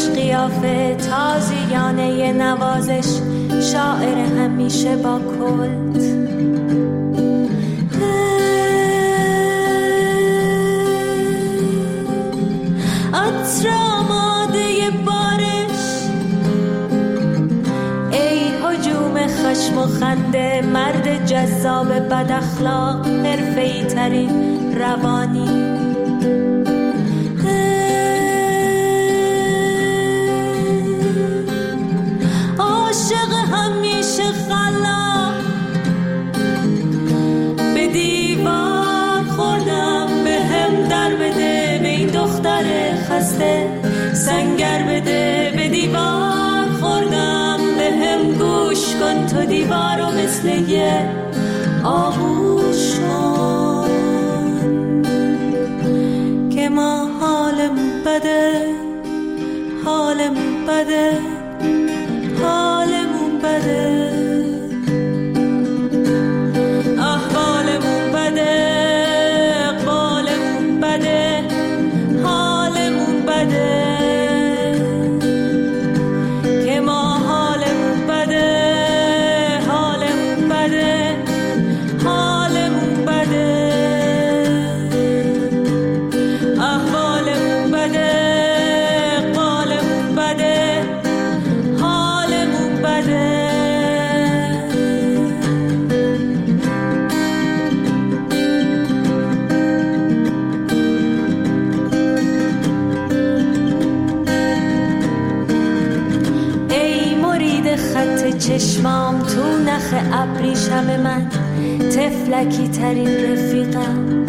خوش قیافه تازیانه نوازش، شاعر همیشه با کلت. عطر آماده بارش، ای هجوم خشم و خنده، مرد جذاب بد اخلاق، حرفه‌ای ترین روانی. عاشق همیشه خلاق، به دیوار خوردم، به هم در بده، به این دختر خسته سنگر بده. به دیوار خوردم، به هم گوش کن، تو دیوارو مثل یه آغوش کن، که ما حالمون بده، حالمون بده، حالمون بده، احوالمون بده، اقبالمون بده، حالمون بده، که ما حالمون بده، حالمون بده، حالمون بده، احوالمون بده، اقبالمون بده، حالمون بده. ای مرید خط چشمام، تو نخ ابریشم من، طفلکی ترین رفیقم.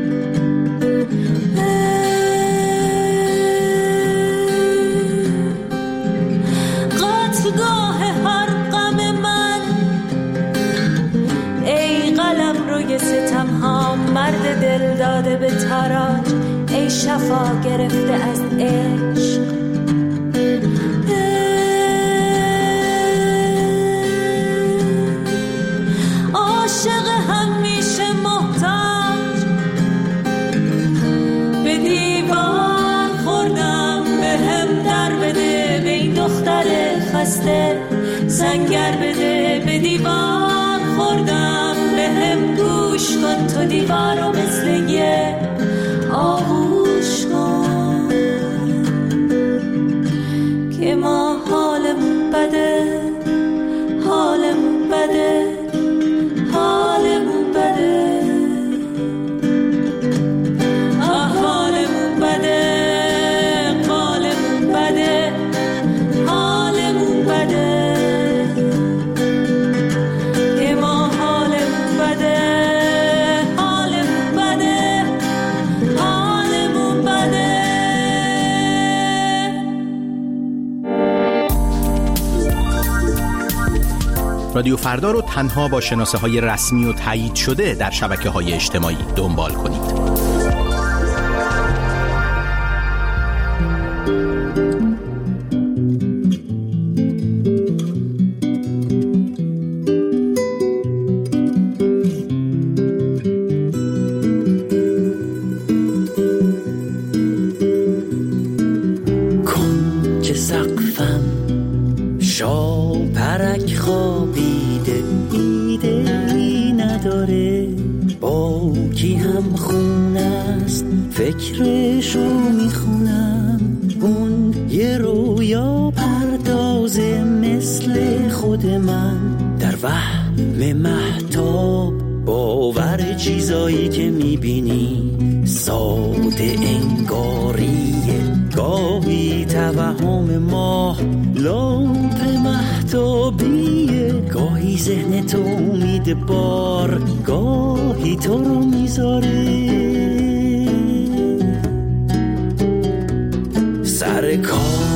قطعگاه هر غم من، ای قلم روی ستم ها، مرد دل داده به تاراج، ای شفا گرفته از عشق. عاشق همیشه محتاج، به دیوار خوردم، به هم در بده، به این دختر خسته سنگر بده. به دیوار خوردم، به هم گوش کن، تو دیوارو مثل یه آغوش کن، که ما حالمون بده، حالمون بده، حالمون بده، احوالمون بده، اقبالمون بده، حالمون بده، که ما حالمون بده، حالمون بده، حالمون بده. رادیو فردا رو تنها با شناسه‌های رسمی و تایید شده در شبکه‌های اجتماعی دنبال کنید. کنج سقفم شاپرک خوابیده، ایده‌ای نداره با کی هم خون است، فکرشو میخونم. اون یه رویا پردازه مثل خود من، در وهم مهتاب باور چیزایی که میبینی ساده انگاریه، گاهی توهم ماه لامپ مهتابیه، گاهی ذهن تو امید بار، گاهی تو رو میذاره سر کار.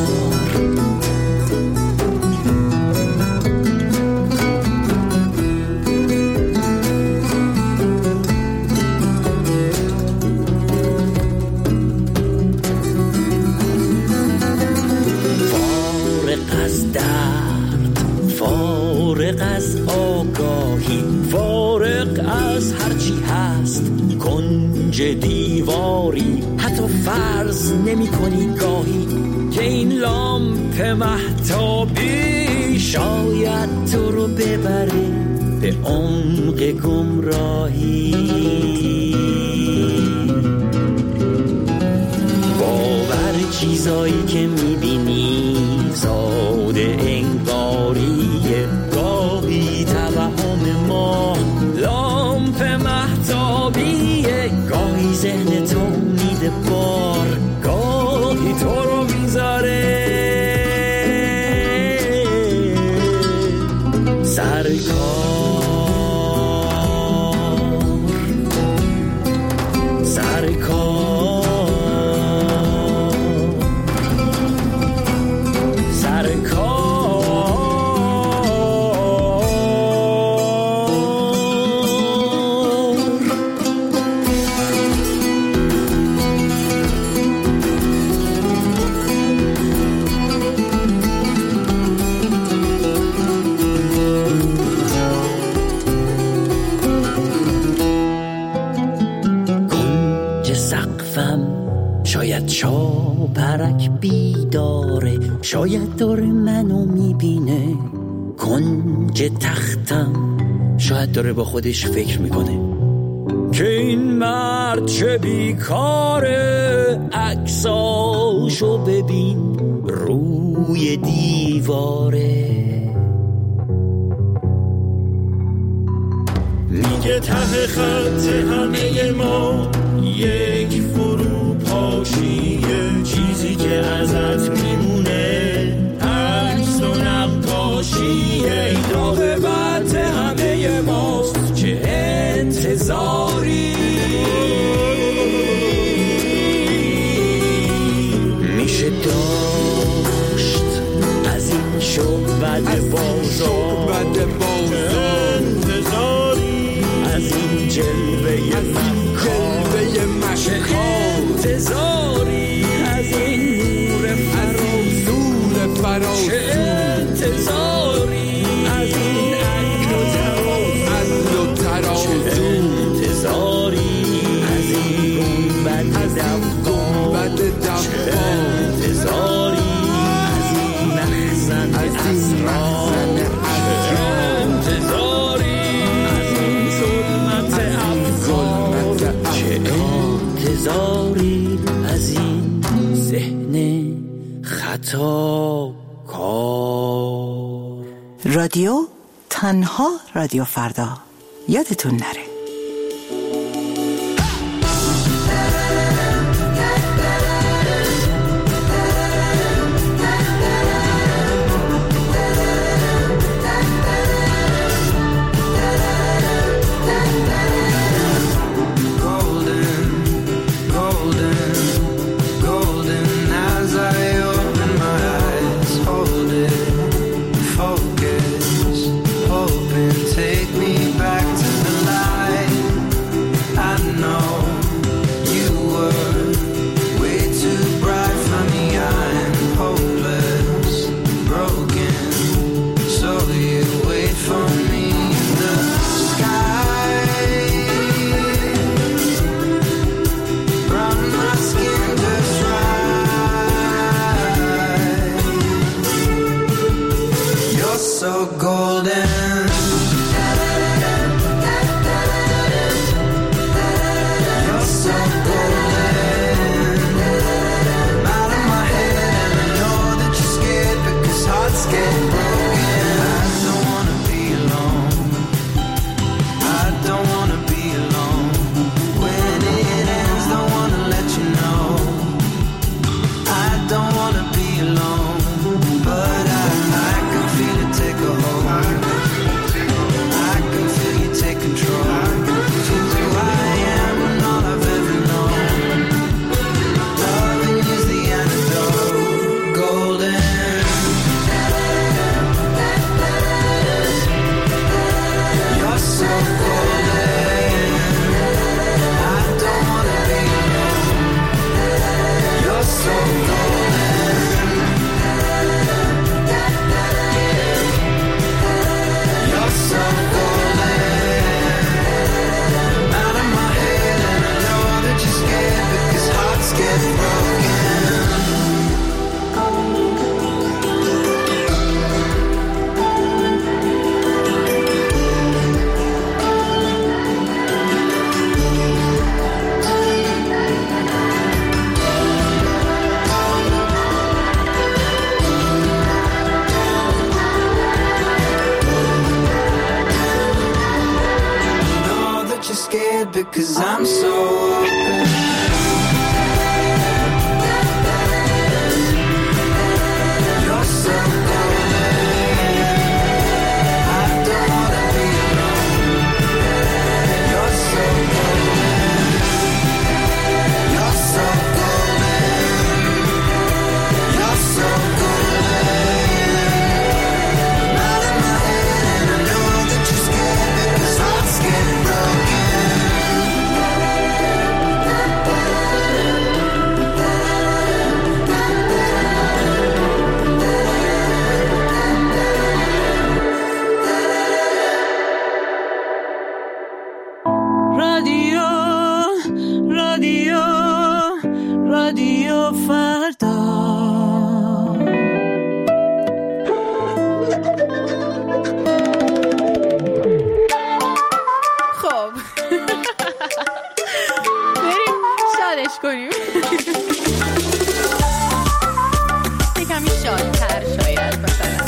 فارغ از آگاهی، فارغ از هرچی هست، کنج دیوار سواری. حتی فرض نمی کنی گاهی که این لامپ مهتابی شاید تو رو ببره به عمق گمراهی. باور چیزایی که میبینی ساده انگاریه، گاهی توهم ما لامپ مهتابیه، گاهی ذهن تو میده بار، گاهی تو رو میذاره سر چاپرک بیداره، شاید داره منو میبینه. کنج تختم شاید داره با خودش فکر میکنه که این مرد چه بیکاره، عکساشو ببین روی دیواره. میگه ته خط همه ما یک فروپاشیه، چیزی که ازت میمونه عکس و نقاشیه. این عاقبت همه ماست، چه انتظاری میشه داشت از این شعبد بازار، انتظاری از این جلوه انتظاری از این نور فراسو، چه انتظاری از این عقل و ترازو، چه انتظاری از این گنبد دفا، چه انتظاری از این مخزن اسرار، چه انتظاری از این ظلمت افکار، چه انتظاری از این ذهن خطا کار. رادیو تنها رادیو فردا، یادتون نره. Take me back to the light. 'cause I'm so open. You're so رادیو فردا. خب بریم شادش کنیم یکمی شادتر شاید مثلا.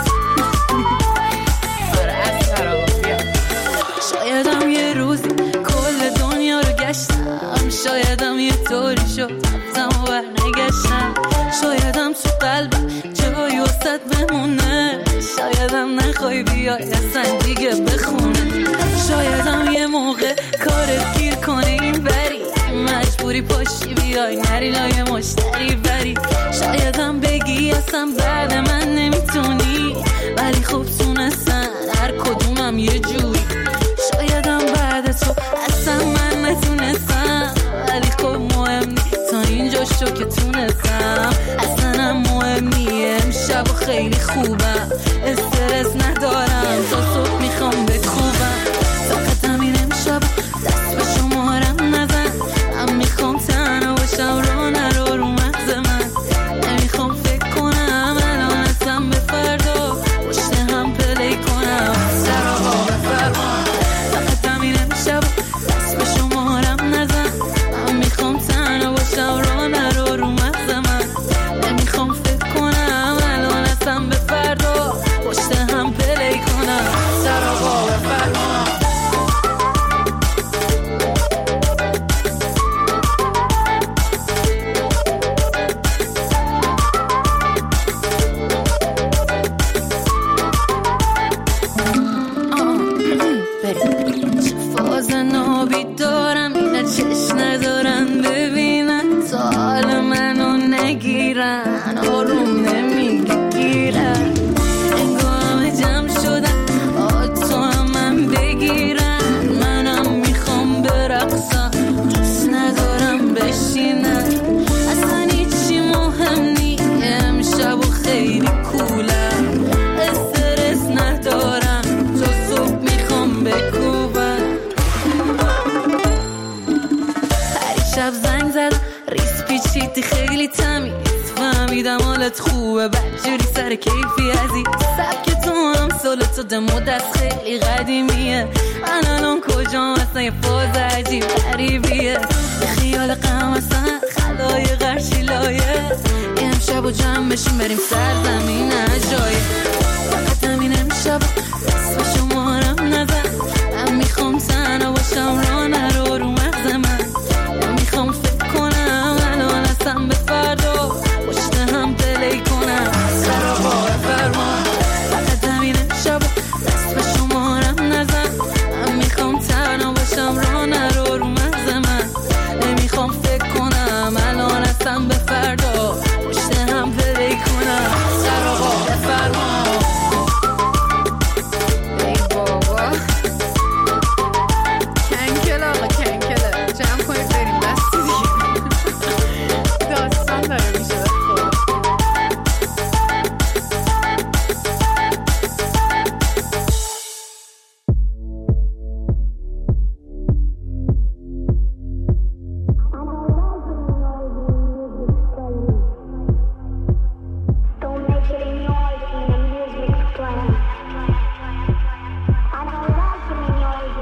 آره از خرابی شایدم یه روز کل دنیا رو گشتم، شایدم یه طوری شد رفتم و برنگشتم، شایدم تو قلبم جایی وسط بمونه، شایدم نخوای بیای اصلا دیگه بخونه، شایدم یه موقع کارت گیر کنه این بری مجبوری پاشی بیای نری لای مشتری بری، شایدم بگی اصلا بعد من نمیتونی ولی خوب تونستن هر کدومم یه جوری، شایدم بعد تو اصلا من نتونستم ولی خب مهم نیست تا اینجا شو که تونستم، اصلا هم مهم نیه امشب و خیلی خوبم استرس ندارم تا صبح میخوام بکوبم، فقط همین امشب دست به شمارم نزن، من میخوام تنها باشم رو نرو رو مغز من، نمیخوام فکر کنم الان اصلا به فردا پشت هم پلی کنم سر آقا بفرما، فقط همین امشب دست به شمارم نزن، من میخوام تنها باشم رو نرو رو مغز من، نمیخوام فکر کنم الان اصلا به فردا پشت هم پلی کنم سر آقا بفرما. فاز نابی دارم اینا چشم ندارن ببینن تا حال منو نگیرن آروم نمیگیرن انگاه جمع شدن تو هم من بگیرن منم میخوام برقصم دوست ندارم بشینن اصلا هیچی مهم نی امشب و خیلی کولم استرس ندارم تا صبح میخوام بکوبم، شب زنگ زدم ریس پیچیدی خیلی تمیز فهمیدم حالت خوبه بدجوری سر کیفی عزیز سبک تو هم سال تو دمو دست خیلی قدیمیه من الان کجام اصلا یه فاز عجیب غریبیه به خیال غم اصلا خلای غرشی لایه امشب و جمع بشیم بریم سرزمین جای فقط همین امشب دست به شمارم نزن من میخوام تنها باشم را نرو رو مغز من میخوام فکر کنم الان اصلا به فردا پشت هم پلی کنم سر آقا بفرما، فقط همین امشب دست به شمارم نزن من میخوام تنها باشم را نرو رو مغز من نمیخوام فکر کنم الان اصلا به فردا پشت هم پلی کنم سر آقا بفرما. ای بابا کنکل آقا کنکله جمع کنید بریم بستی دیگه داستان داره میشه خب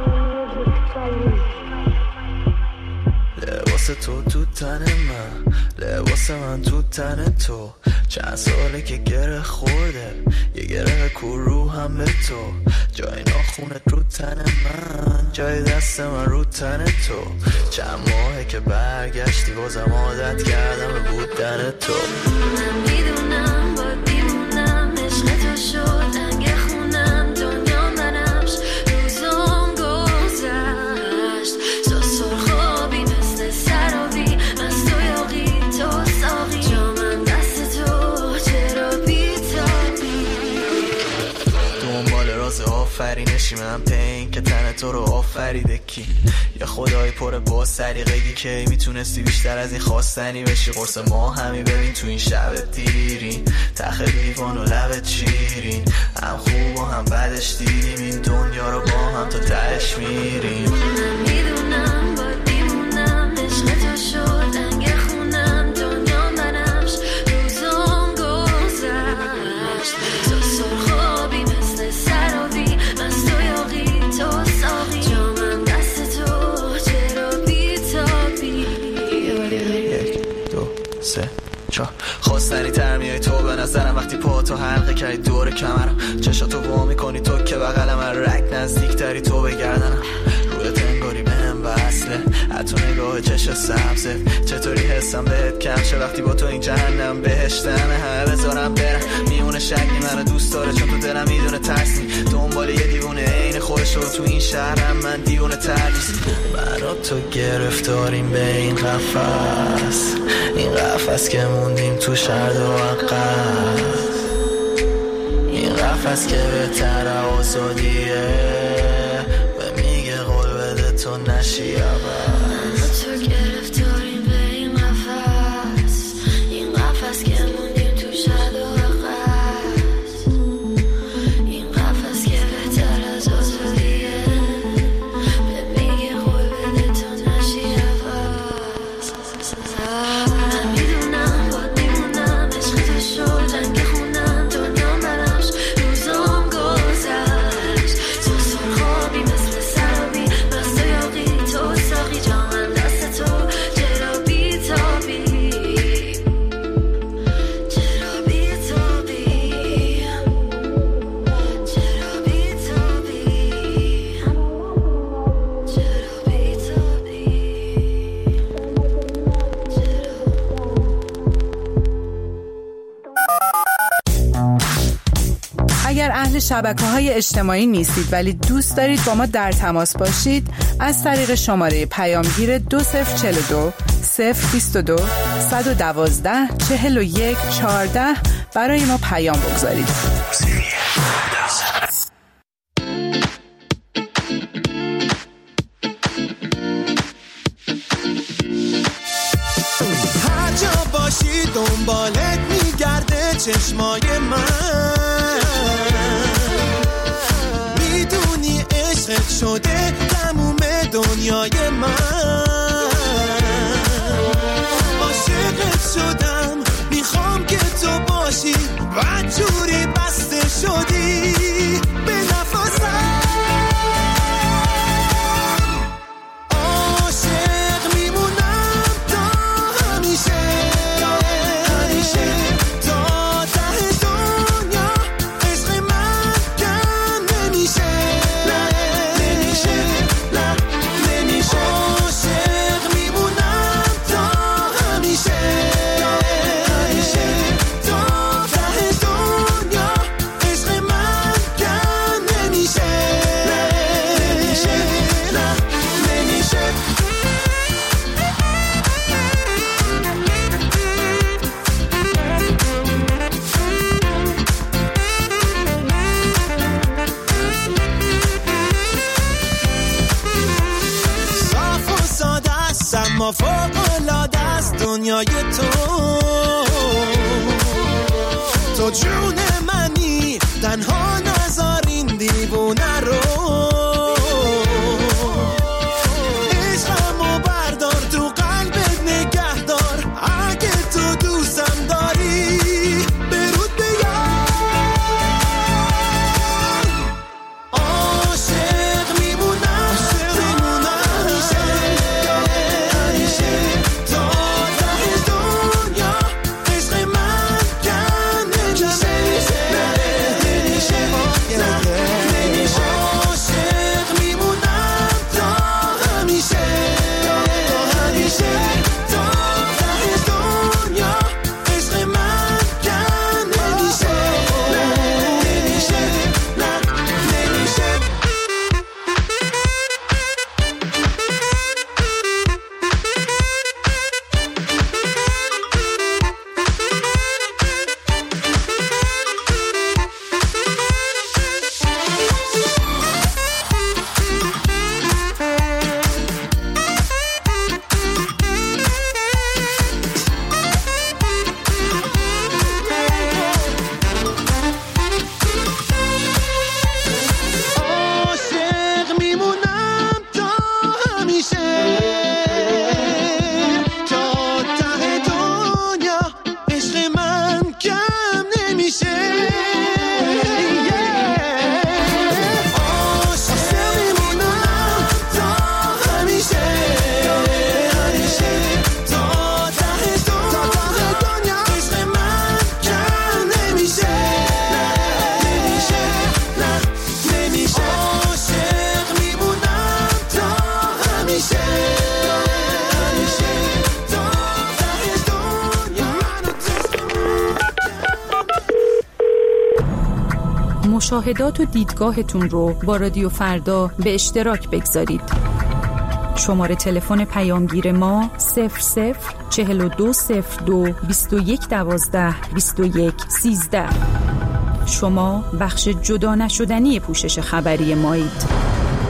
لباس تو تن من لباس من تو تن تو، چند ساله که گره خورده، یه گره کور رو هم به تو، جای ناخونت رو تن من، جای دست من رو تن تو، چند ماهه که برگشتی بازم عادت کردم به بودن تو. من میدونم باید بیمونم، عشق تو شد رنگ خونم، دنیا منمش، روزام گذشت تو سرخابی مثل سرابی، از تو یاقی تو ساقی، جامم دست تو چرا بیتابی. دنبال راز آفرینشی من پین که تن تو رو آفریده کی، یه خدای پر با سلیقگی که میتونستی بیشتر از این خواستنی بشی، قرص ما همی ببین تو این شب دیرین، تخ لیوان و لبت شیرین، هم خوب و هم بدش دیدیم این دنیا رو با هم تا تهش میریم. من میدونم باید بیمونم، عشق تو شد رنگ خونم، دنیا منمش، روزام گذشت تو سرخابی مثل سرابی، از تو یاقی تو ساقی، جامم دست تو چرا بیتابی. 1 2 3 4 خواستنی تر میای تو به نظرم وقتی پا تو حلقه کردی دور کمرم، چشاتو وا میکنی تو که بغل من، رگ نزدیک تری تو بگردنم، رویت انگاری بهم وصله، حتی نگاه چش سبزت، چطوری حسم بهت کم شه وقتی با تو این جهنم بهشتمه، همه بذارم برم میمونه شکلی منو دوست داره چون تو دلم میدونه ترسی، دنبال یه دیوونه عین خودش رو تو این شهرم، من دیوونه تردیس. من و تو گرفتاریم به این قفس، این قفس که موندیم تو شرد و عقب، این قفس که بهتر آزادیه، به میگه قول بده تو نشی عوض. تو گرفتاریم به این قفس، این قفس که موندیم تو شد و عقس، این قفس که بهتر از آزادیه، به میگه قول بده تو نشی عوض. من میدونم باید بیمونم، عشق تو شد رنگ خونم، دنیا منمش، روزام گذشت تو سرخابی مثل سرابی، از تو یاقی تو ساقی، جامم دست تو چرا بیتابی، چرا بیتابی، چرا بیتابی، چرا بیتابی، اگر اهل شبکه‌های اجتماعی نیستید ولی دوست دارید با ما در تماس باشید، از طریق شماره پیامگیر 2042 022 112 41 14 برای ما پیام بگذارید. هر جا باشی دنبالت میگرده چشمای من، میدونی عشقت شده تموم دنیای من، عاشقت شدم میخوام که تو باشی و جوری بسته شدی به نفسم، عاشق میمونم تا همیشه، همیشه تا ته دنیا، عشق من کم نمیشه، نمیشه، نمیشه، عاشق میمونم تا همیشه، همیشه تا ته دنیا، عشق من کم نمیشه، نمیشه، نمیشه. صاف و ساده است اما فوق‌العاده است دنیای تو جون منی، تنها نذار این دیوونه رو، عشقمو بردار تو قلبت نگه دار، اگه تو دوستم داری برود بیار، عاشق میمونم همیشه، همیشه تا ته دنیا، مشاهدات و دیدگاهتون رو با رادیو فردا به اشتراک بگذارید. شماره تلفن پیامگیر ما 004202 2112 2113. شما بخش جدا نشدنی پوشش خبری مایید.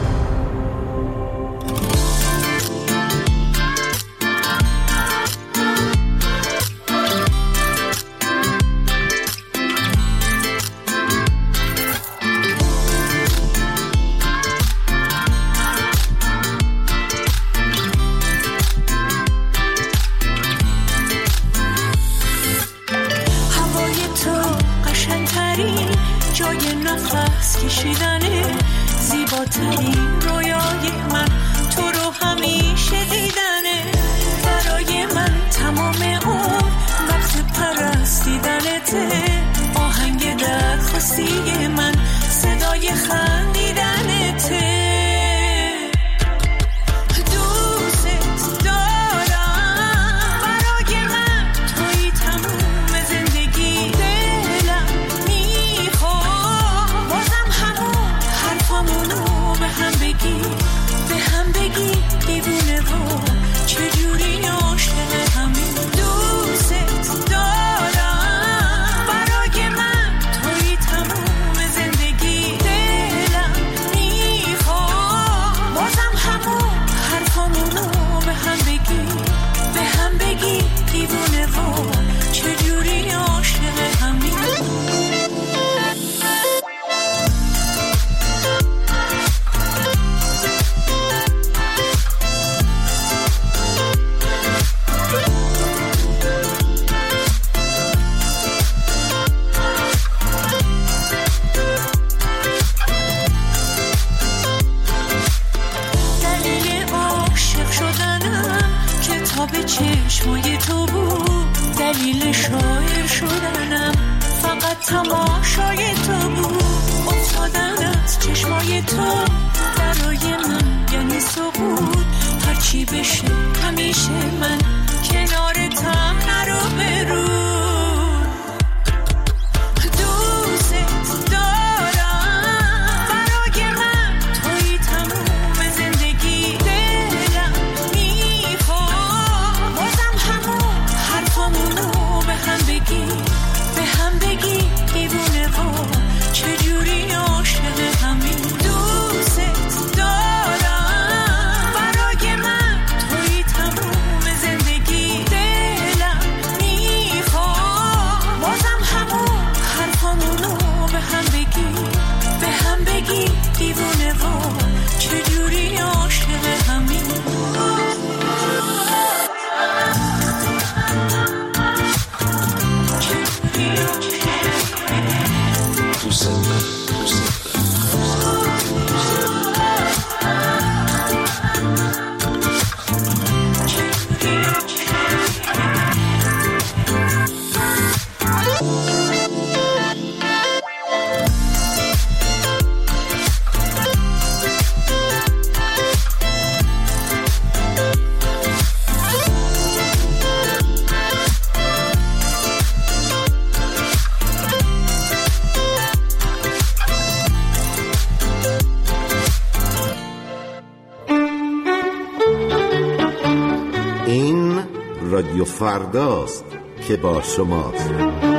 رادیو فرداست که با شماست.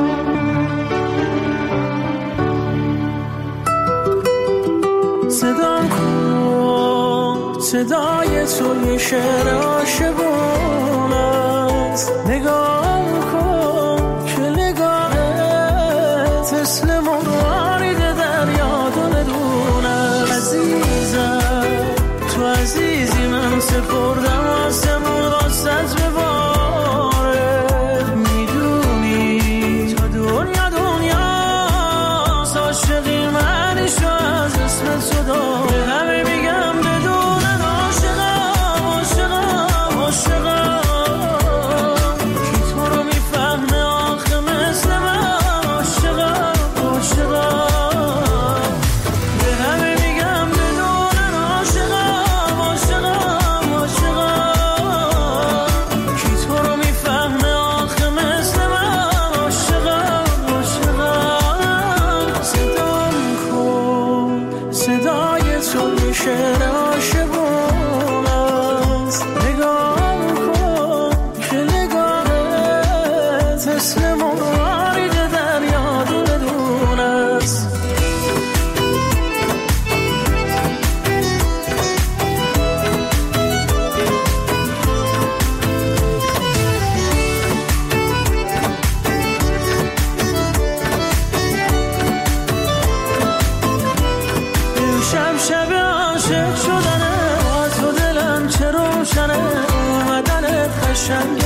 صدا کن صدای تو یه شعر عاشقون است، نگاه کن که نگاهت مثل موارد دریا دونه عزیزم تو عزیزی من سپردم آسمون راستت به باره، میدونی تا دنیا دنیاست عاشقی منشو از اسم تو داره، همه میگم بدونن عاشقم عاشقم عاشقم، کی تو رو میفهمه آخه مثل من عاشقم عاشقم، به همه میگم بدونن عاشقم عاشقم عاشقم. مثل موارد دریا دونه دونه است. شب عاشق شدنه با تو دلم چه روشنه اومدنت قشنگ